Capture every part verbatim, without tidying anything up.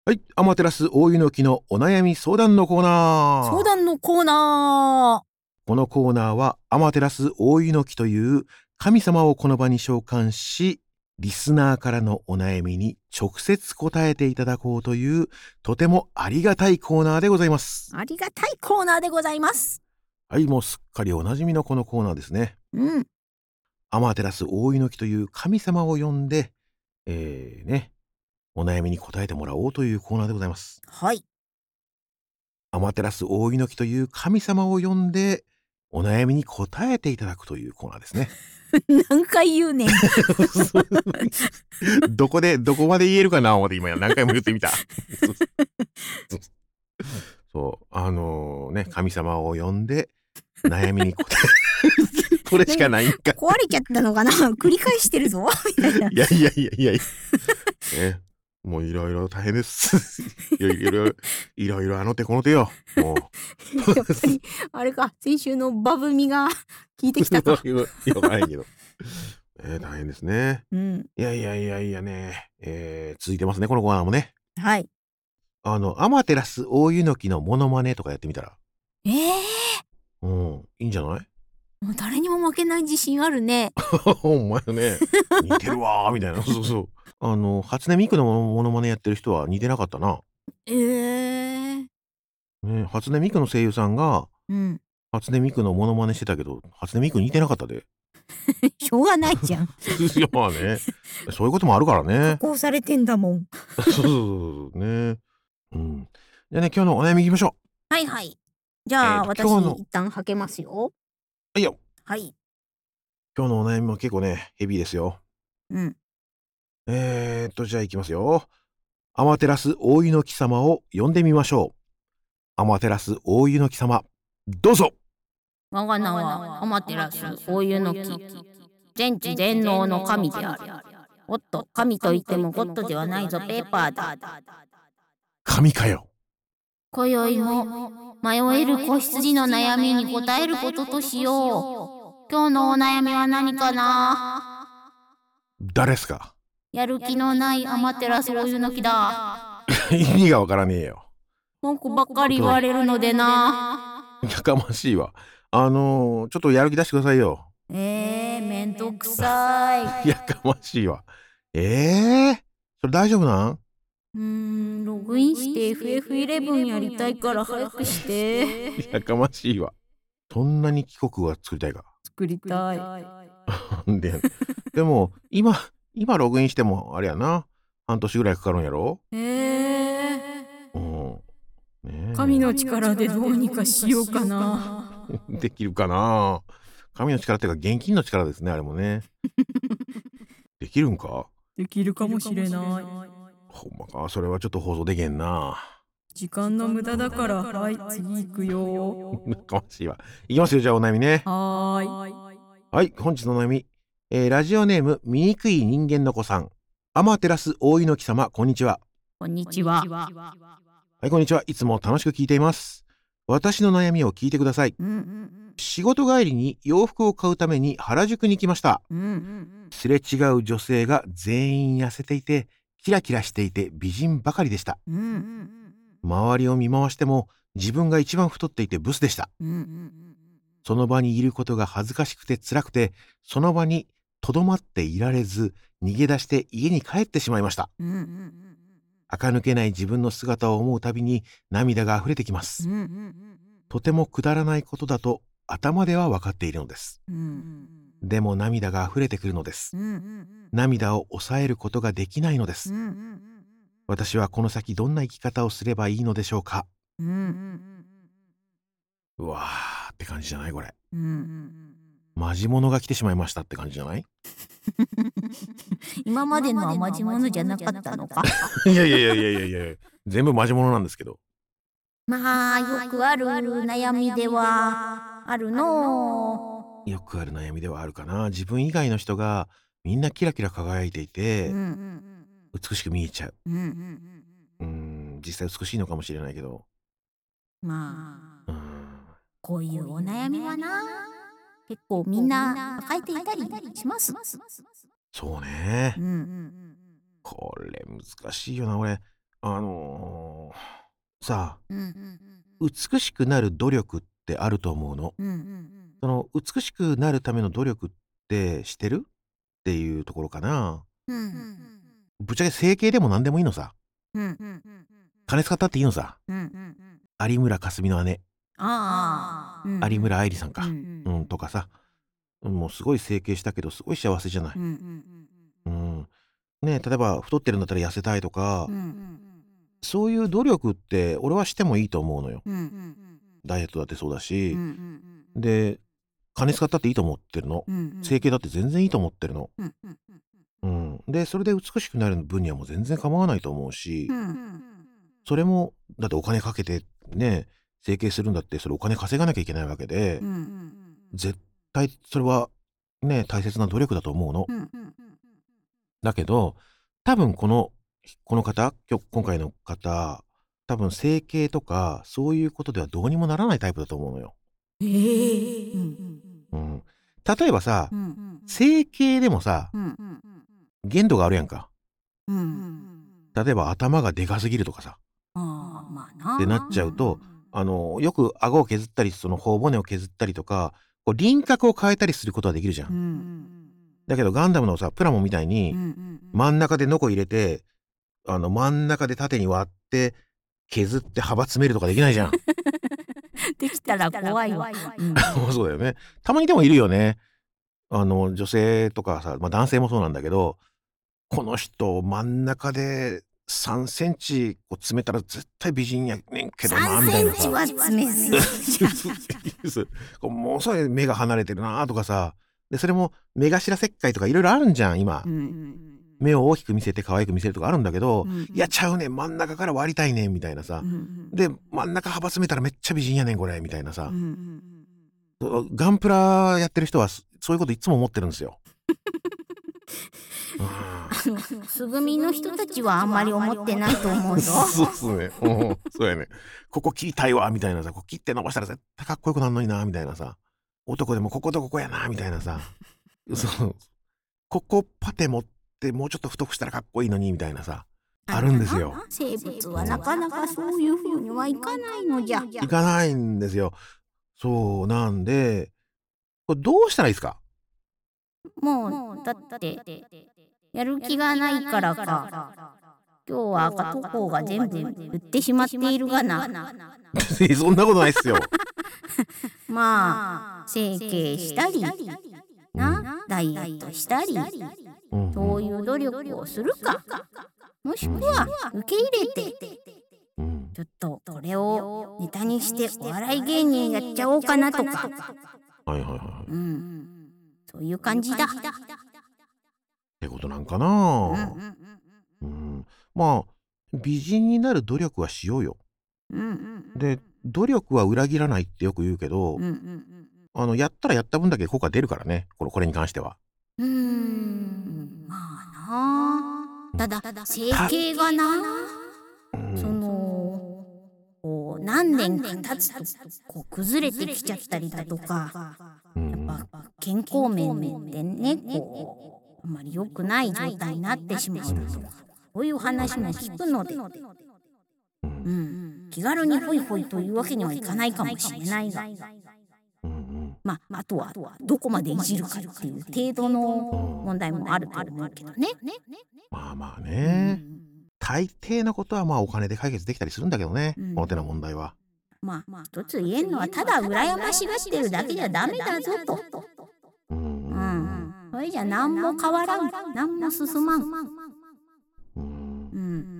はい、アマテラス大湯の木のお悩み相談のコーナー。 相談のコーナー。 このコーナーはアマテラス大湯の木という神様をこの場に召喚し、リスナーからのお悩みに直接答えていただこうというとてもありがたいコーナーでございます。 ありがたいコーナーでございます。 はい、もうすっかりおなじみのこのコーナーですね。 うん。 アマテラス大湯の木という神様を呼んで、えーね、お悩みに答えてもらおうというコーナーでございます。 はい。 アマテラス大猪木という神様を呼んでお悩みに答えていただくというコーナーですね。 何回言うねん。 どこでどこまで言えるかな思って今何回も言ってみた。そうあのー、ね神様を呼んで悩みに答えこれしかないんか。 壊れちゃったのかな。繰り返してるぞ。 いやいやいやいやいや。ねもういろいろ大変です。いろいろいろいろあの手この手よ。もう。 やっぱりあれか、先週のバブミが効いてきたか。 よくないけど。えー、大変ですね。 うん。 いやいやいやいやね、えー、続いてますねこのコーナーもね。 はい。 あのアマテラス大湯の木のモノマネとかやってみたら。 ええー。うんいいんじゃない？ もう誰にも負けない自信あるね。 お前ね似てるわーみたいな。そうそう。あの初音ミクのモノマネやってる人は似てなかったな。 ええー。 ね初音ミクの声優さんが、 うん、 初音ミクのモノマネしてたけど初音ミク似てなかったで。 しょうがないじゃん。 いやまあねそういうこともあるからね。 加工されてんだもん。 そうそうそうね。うん。じゃあね今日のお悩みいきましょう。はいはい。じゃあ、えー、私一旦はけますよ。 はいよ。 はい。 今日のお悩みも結構ねヘビーですよ。 うん。 えーっとじゃあいきますよ。アマテラス大湯の木様を呼んでみましょう。アマテラス大湯の木様どうぞ。 我が名はアマテラス大湯の木、全知全能の神である。おっと、神といってもゴッドではないぞ、ペーパーだ。 神かよ。 今宵も迷える子羊の悩みに答えることとしよう。今日のお悩みは何かな？ 誰っすか？ やる気のないアマテラス大湯の木だ。 意味がわからねえよ。 文句ばっかり言われるのでな。 やかましいわ。あのー、ちょっとやる気出してくださいよ。 えー、めんどくさい。 やかましいわ。えー、それ大丈夫なん？ うーん、ログインして エフエフイレブン やりたいから早くして。 やかましいわ。そんなに帰国は作りたいか？ 作りたい。 で、でも今今ログインしてもあれやな。半年ぐらいかかるんやろ？ えー、 うん。ね、 神の力でどうにかしようかな。 できるかな。神の力っていうか現金の力ですねあれもね。できるんか？ できるかもしれない。 ほんまか。それはちょっと放送できへんな。 時間の無駄だから。はい、次行くよ。 かましいわ。いきますよじゃあお悩みね。 はーい。 はい本日のお悩み、えー、ラジオネーム醜い人間の子さん。アマテラス大湯の木様こんにちは。 こんにちは。 はいこんにちは。いつも楽しく聞いています。私の悩みを聞いてください。うんうん、仕事帰りに洋服を買うために原宿に来ました。うんうん、すれ違う女性が全員痩せていてキラキラしていて美人ばかりでした。うんうん、周りを見回しても自分が一番太っていてブスでした。うんうん、その場にいることが恥ずかしくて辛くてその場にとどまっていられず逃げ出して家に帰ってしまいました。うんうん、垢抜けない自分の姿を思うたびに涙が溢れてきます。うんうん、とてもくだらないことだと頭では分かっているのです。うん、でも涙が溢れてくるのです。うんうん、涙を抑えることができないのです。うんうん、私はこの先どんな生き方をすればいいのでしょうか？うんうん、うわーって感じじゃないこれ。うんうん、マジモノが来てしまいましたって感じじゃない？ 今までのはマジモノじゃなかったのか？ いやいやいやいやいやいや全部マジモノなんですけど。 まあよくある悩みではあるの。 よくある悩みではあるかな。自分以外の人がみんなキラキラ輝いていて、うんうん、美しく見えちゃう。うんうん、うーん実際美しいのかもしれないけどまあ、うん、こういうお悩みはな結構みんな抱えていたりします。 そうね、うんうん、これ難しいよな俺。あのさ、 うんうん美しくなる努力ってあると思うの。 うんうんその美しくなるための努力ってしてるっていうところかな。 うんうんぶっちゃけ整形でも何でもいいのさ。 うんうん金使ったっていいのさ。 うんうん有村架純の姉、 ああ有村愛理さんか、 ううんん、とかさ、もうすごい整形したけどすごい幸せじゃない。 うんうんうんね、例えば太ってるんだったら痩せたいとか、 うんうんそういう努力って俺はしてもいいと思うのよ。 うんうんダイエットだってそうだうし、 んで金使ったっていいと思ってるの。 うん整形だって全然いいと思ってるの。 うんうん、でそれで美しくなる分にはもう全然構わないと思うし、 うんそれもだってお金かけてね整形するんだって、それお金稼がなきゃいけないわけで、 うんうん絶対それはね大切な努力だと思うの。 うんだけど多分このこの方、今日今回の方、多分整形とかそういうことではどうにもならないタイプだと思うのよ。 ええうん、例えばさ、 うん整形でもさうん限度があるやんか。 うん例えば頭がでかすぎるとかさああまあなってなっちゃうと、あのよく顎を削ったりその頬骨を削ったりとか、こう輪郭を変えたりすることはできるじゃん。 うんだけどガンダムのさプラモンみたいにうん真ん中でノコ入れて、あの真ん中で縦に割って削って幅詰めるとかできないじゃん。 できたら怖いわそうだよね。たまにでもいるよね。あの女性とかさ、まあ、男性もそうなんだけど、この人真ん中でさんセンチこう詰めたら絶対美人やねんけどなみたいなさ。 は詰めすこうもうそれ目が離れてるなとかさ。でそれも目頭切開とかいろいろあるんじゃん今。目を大きく見せて可愛く見せるとかあるんだけど、いやちゃうねん真ん中から割りたいねんみたいなさ。で真ん中幅詰めたらめっちゃ美人やねんこれみたいなさ。ガンプラやってる人はそういうこといつも思ってるんですよ。 すぐみの人たちはあんまり思ってないと思うぞ。 そうっすね。うん、そうやね。ここ切りたいわみたいなさ、こう切って伸ばしたら絶対かっこよくなるのになみたいなさ。男でもこことここやなみたいなさ。そうここパテ持ってもうちょっと太くしたらかっこいいのにみたいなさ。あるんですよ。 生物はなかなかそういうふうにはいかないのじゃ。 いかないんですよ。そうなんで、これどうしたらいいですか？ もうだってやる気がないからか。今日は赤とこうが全部売ってしまっているがな。 そんなことないっすよ。 まあ整形したりな、ダイエットしたり、そういう努力をするか、もしくは受け入れて、ちょっとこれをネタにしてお笑い芸人やっちゃおうかなとか、 はいはいはい。 うん、そういう感じだ。 ってことなんかな。うん、まあ美人になる努力はしようよ。で努力は裏切らないってよく言うけど、あのやったらやった分だけ効果出るからね、これこれに関しては。 うーんまあな。ただ整形がな、そのこう何年か経つとこう崩れてきちゃったりだとか、やっぱ健康面でねこうあんまり良くない状態になってしまうとか、そういう話も聞くので、うん、気軽にホイホイというわけにはいかないかもしれないが、まああとはどこまでいじるかっていう程度の問題もあると思うけどね。 まあまあね、大抵のことはまあお金で解決できたりするんだけどね、この手の問題は。 まあ一つ言えるのはただ羨ましがってるだけじゃダメだぞと。うん、それじゃ何も変わらん、何も進まん。 うん、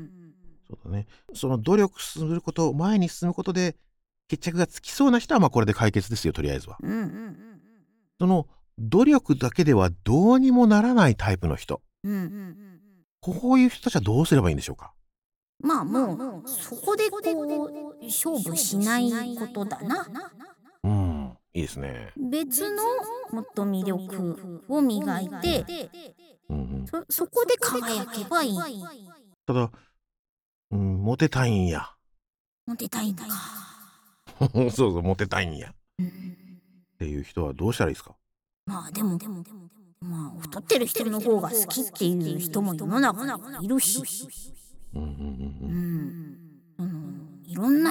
そうだね。その努力すること、前に進むことで決着がつきそうな人はまあこれで解決ですよ、とりあえずは。その努力だけではどうにもならないタイプの人、こういう人たちはどうすればいいんでしょうか？ まあもうそこでこう勝負しないことだな。 うん、いいですね。 別のもっと魅力を磨いて、うんうん、そ, そこで輝けばいい。 ただ、うん、モテたいんや。 モテたいんだか。 そうそう、モテたいんや、うん、っていう人はどうしたらいいですか？ まあでもでもまあ太ってる人の方が好きっていう人も世の中にいるし、いろん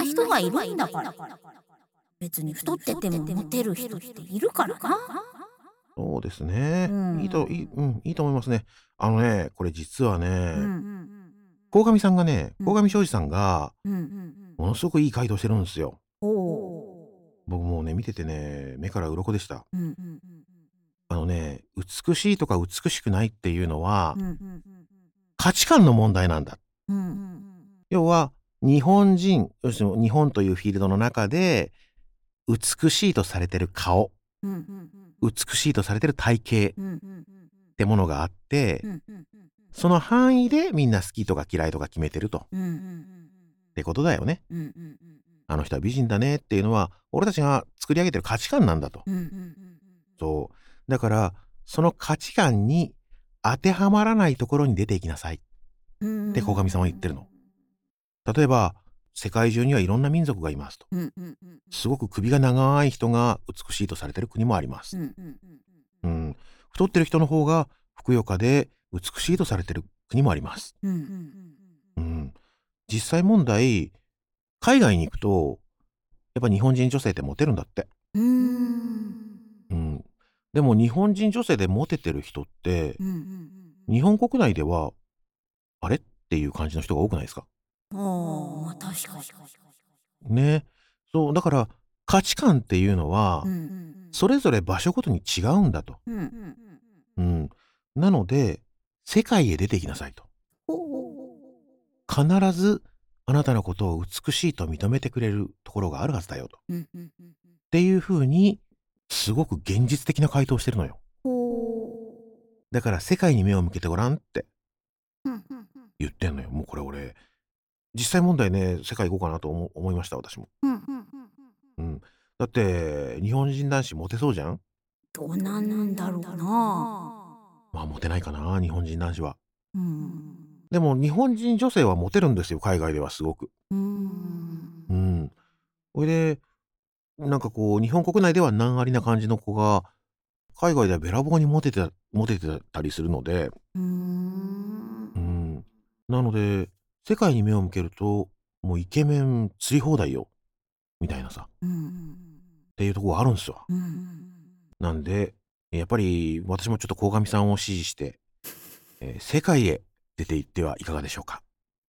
人がいるんだから。別に太っててもモテる人っているからな。 そうですね。 うん、 いいといい、うん、いいと思いますね。あのね、これ実はね、 うん鴻上さんがね、 うん鴻上庄司さんがうんうんものすごくいい回答してるんですよ。 おお。 僕もうね見ててね目から鱗でした。 うんうんうんあのね、美しいとか美しくないっていうのはうんうん価値観の問題なんだ。 うんうん要は日本人、要するに日本というフィールドの中で美しいとされてる顔、 うんうん美しいとされてる体型っうんうんてものがあって、 うんうんその範囲でみんな好きとか嫌いとか決めてると。 うんうんってことだよね。 うんうんうんあの人は美人だねっていうのは俺たちが作り上げてる価値観なんだと。 うんうんそう。だからその価値観に当てはまらないところに出ていきなさいうんって鴻上さんは言ってるの。例えば世界中にはいろんな民族がいますと。 うんうんうんすごく首が長い人が美しいとされてる国もありまうす。 んうんうん。太ってる人の方がふくよかで美しいとされてる国もあります。 うんうんうん。実際問題、海外に行くとやっぱ日本人女性ってモテるんだって。 うんうんうん。でも日本人女性でモテてる人ってうんうん日本国内ではあれっていう感じの人が多くないですか？ ああ、まあ確かに。 ね。そう、だから価値観っていうのはうんうんそれぞれ場所ごとに違うんだと。 うんうんうん。なので世界へ出ていきなさいと。 お必ずあなたのことを美しいと認めてくれるところがあるはずだよと。っうんうんうんていうふうにすごく現実的な回答をしてるのよ。 おだから世界に目を向けてごらんってうんうんうん言ってんのよ。もうこれ俺実際問題ね、世界行こうかなと思思いました私も。 うんうんうんうん。だって日本人男子モテそうじゃん？ どうなんだろうな。 まあモテないかな、日本人男子は。 うんでも日本人女性はモテるんですよ、海外ではすごく。 うんうん。それで、なんかこう日本国内では難ありな感じの子が、海外ではべらぼうにモテてモテてたりするので、 うんうん。なので、世界に目を向けると、もうイケメン釣り放題よ、みたいなさ、 うんっていうとこがあるんすわ。 うんなんで、やっぱり私もちょっと鴻上さんを支持して、えー世界へ出て行ってはいかがでしょうか。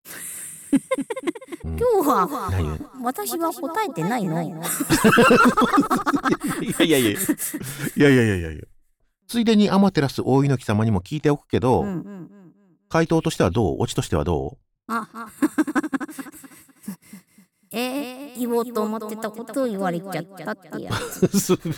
うん、 今日は何々 私は答えてないの。 いやいやいやいやいやいやいやいやいや。ついでに天照大猪木様にも聞いておくけど、 うんうんうん回答としてはどう？オチとしてはどあえー、言おうと思ってたことを言われちゃったってやつ。 う？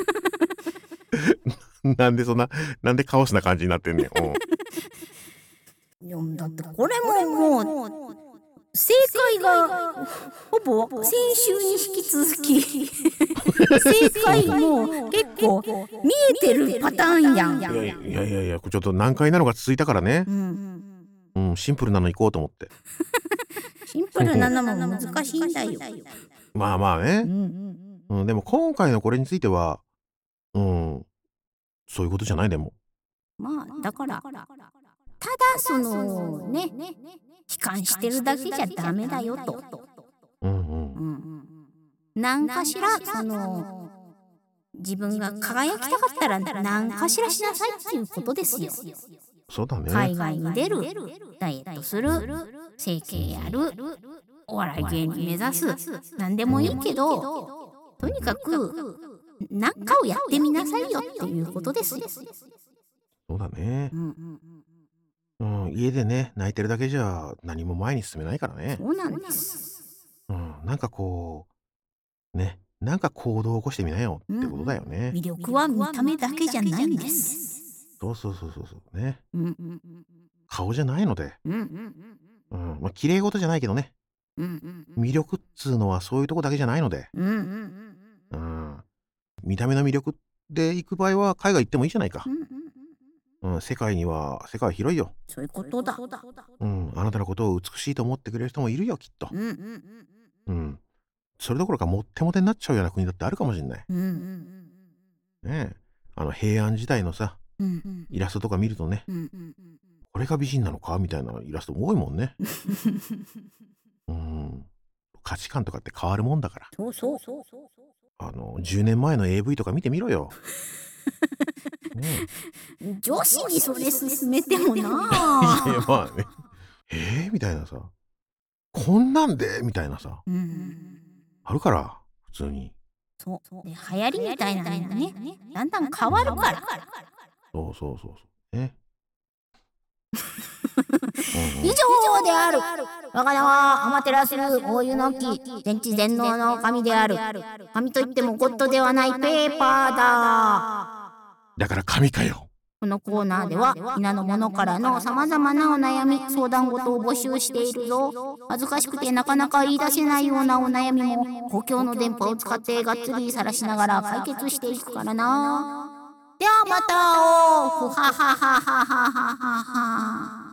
なんでそんな、なんでカオスな感じになってんねん。うん、 いやだってこれももう正解がほぼ先週に引き続き正解も結構見えてるパターンやん。 いやいやいやいや、ちょっと難解なのが続いたからね。 うんうん、シンプルなの行こうと思って。 シンプルなのも難しいんだよ。 まあまあね。 うんうん、でも今回のこれについては、うん、そういうことじゃないでも。 まあだからただそのね悲観してるだけじゃダメだよと。 うんうん。 うん何かしらその自分が輝きたかったら何かしらしなさいっていうことですよ。 そうだね。 海外に出る、ダイエットする、整形やる、お笑い芸人目指す、何でもいいけど、とにかく何かをやってみなさいよっていうことですよ。 そうだね。 うんうんうん、家でね、泣いてるだけじゃ何も前に進めないからね。 そうなんです。 うん、なんかこう、ね、なんか行動を起こしてみなよってことだよね。 魅力は見た目だけじゃないんです。 そうそうそうそうそうね。 うんうん顔じゃないので、 うんうんうん、まあ綺麗事じゃないけどね。 うん魅力っつうのはそういうとこだけじゃないので、 うんうんうん、見た目の魅力で行く場合は海外行ってもいいじゃないか。うん、世界には世界は広いよ。 そういうことだ。 うん、あなたのことを美しいと思ってくれる人もいるよきっと。 うんうんうん、それどころかもってもてになっちゃうような国だってあるかもしれない。 うんうんねえ、あの平安時代のさうんイラストとか見るとね、 うんうんこれが美人なのかみたいなイラストも多いもんね。うん、 価値観とかって変わるもんだから。 そうそうそうそう。 あのじゅうねんまえの エーブイ とか見てみろよ。 うん、女子にそれ勧めてもな。いやまあね。えーみたいなさ、こんなんでみたいなさ、うん、あるから普通に。 そうで、流行りみたいなのがね、だんだん変わるから。 そうそうそうそうね。 以上である。我が名はアマテラス大湯の木、全知全能の神である。神といってもゴッドではないペーパーだ。 だから神かよ。 このコーナーでは皆の者からのさまざまなお悩み、相談事を募集しているぞ。恥ずかしくてなかなか言い出せないようなお悩みも公共の電波を使ってがっつり晒しながら解決していくからな。ではまた会おう。ふははははははは。